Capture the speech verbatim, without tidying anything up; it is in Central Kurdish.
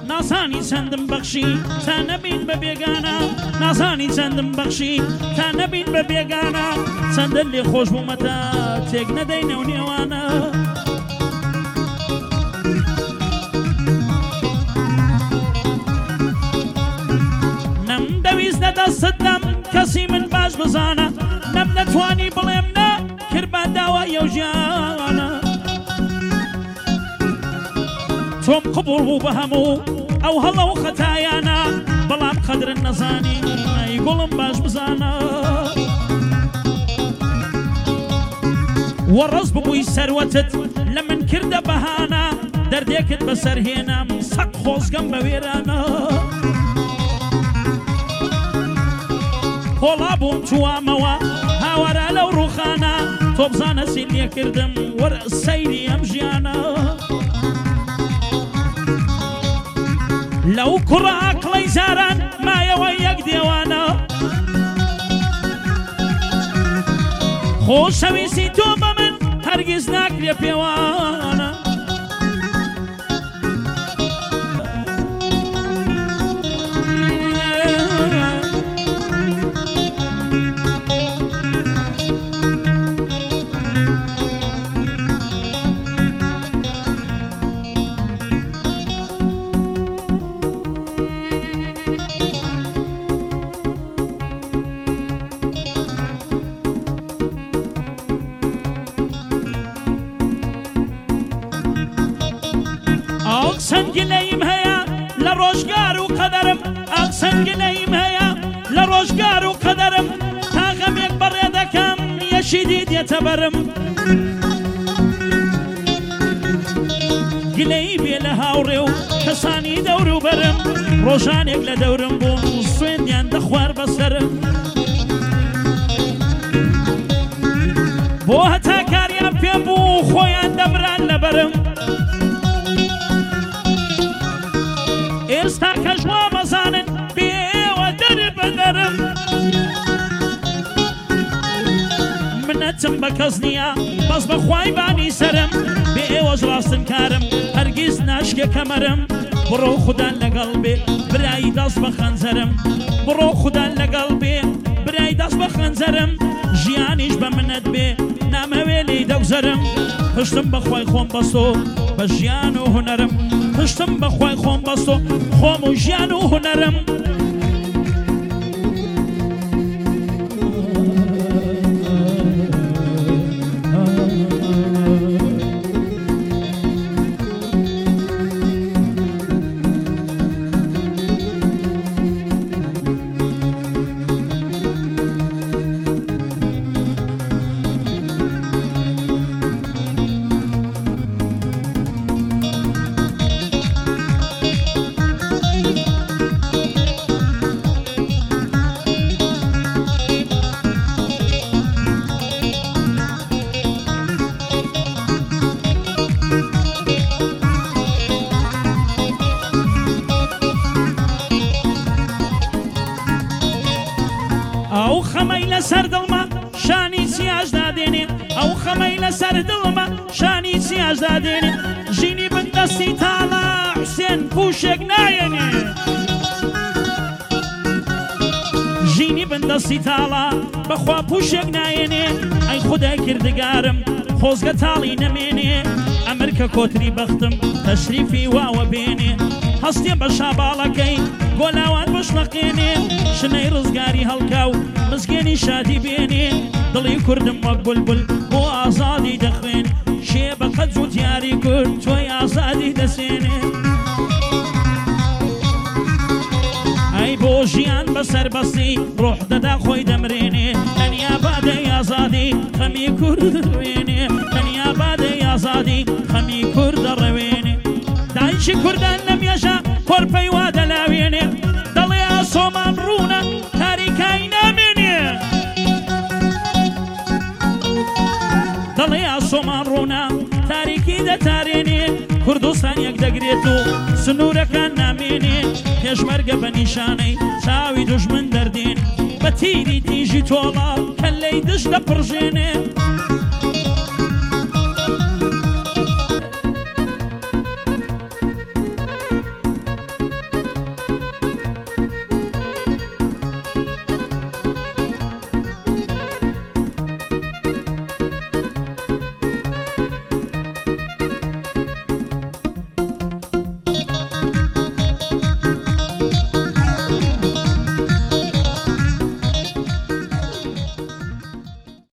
نازانی چەندم بەخشی تا نەبین بە بێگانە نازانی چەندم بەخشی تا نەبین بە بێگانە چەندە لێ خۆش بوومەتە تێک نەدەی نێو نێوانە نەمدەویستە دەستدەم کەسی من باش بزانە نەم نەتوانی بڵێم نە کرد بە داوا ئەو ژیانە تۆم قبوڵ بوو بە هەموو ئەو هەڵە و خەتایانە بەڵام قەدرن نەزانی ئەی گوڵم باش بزانە وەڕەز ببووی سەروەتت لە من کردە بەهانە دەردێکت بەسەرهێنام سەق خۆزگەم بە وێرانە خۆڵا بووم توامەوە هاوارە لەو ڕووخانە تۆ بزانە چی لێ کردم وەرە سەیری ئەم ژیانە لەو کوڕە ئاقڵەی زاران مایەوە یەک دێوانە خۆشەویستی تۆ بە من هەرگیز ناکرێ پێوانە سنگینەیم هەیە لە ڕۆژگار و قەدەرم ئاق سنگینەیم هەیە لە ڕۆژگار و قەدەرم تا غەمێک بەڕێ دەکەم یەشیدی دێتە بەرم گلەی بێ لە هاوڕێ و کەسانی دەور و بەرم ڕۆژانێک لە دەورم بووم سوێندیان دەخوار بەسەرم بۆ هەتا کاریان پێم بوو خۆیان دەبران لە بەرم ئێستا کە ژوا مەزانن بێوە دەر بەدەرم منەتم بە کەس نییە بەس بەخوای بانی سەرم بێ ئێوەش ڕاستن کارم هەرگیز ناشکێ کەمەرم بڕۆ خوددان لەگەڵ بێ برایی دەست بە خەنجەرم بڕۆ خوددان لەگەڵ بێ برای دەست بە خەنجەرم ژیانیش بە منەت بێ نامەوێ لێی دەوزەرم پشتم بەخوای خۆم بەستۆ بە ژیان و هونەرم پشتم بەخوای خۆم بەستۆ خۆم و ژیان و هونەرم ئەو خەمەی لەسەر دڵمە شانی چیاش دادێنێ ئەو خەمەی لەسەر دڵمە شانی چیاش دادێنێ ژینی بندەستی تاڵە حوسێن پوشێک نایەنێ ژینی بندەستی تاڵە بەخوا پوشێک نایەنێ ئەی خودای کردگارم خۆزگە تاڵی نەمێنێ ئەمر کە کۆتری بەختم تەشریفی واوە بێنێ هەستێ بە شاباڵەکەی گۆلاوان بشنەقێنێ شنەی ڕزگاری هەڵکا و مزگێنی شادی بێنێ دڵی کوردم وەک بولبول بۆ ئازادی دەخوێن شێ بە قەد و دیاری کورد تۆی ئازادی دەسێنێ ئەی بۆ ژیان بەسەر بەستی ڕۆح دەدا خۆی دەمرێنێ تەنیا بادەی ئازادی خەمی کورد دەڕوێنێ تەنیا بادەی ئازادی خەمی کورد دەڕەوێنێ دایکی کوردان نەمێژە کۆرپەی وا دەلاوێنێ دەڵێ ئاسۆمان ڕوونە تاریکای نامێنێ دەڵێ ئاسۆمان ڕوونە تاریکی دەتارێنێ کوردستان یەک دەگرێت و سنوورەکان نامێنێ پێشمەرگە بە نیشانەی چاوی دوژمن دەردێن بە تیری تیژی تۆڵە کەلەی دش دەپڕژێنێ